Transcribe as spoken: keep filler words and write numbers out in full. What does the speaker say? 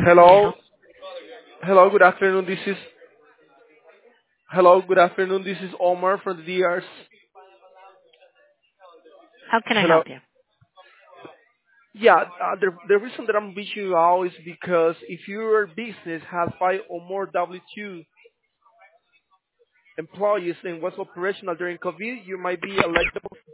How may I Hello, help? hello, good afternoon. This is hello, good afternoon. This is Omar from the D Rs. How can I Hello. help you? Yeah, uh, the the reason that I'm reaching you out is because if your business has five or more W two employees and was operational during COVID, you might be eligible.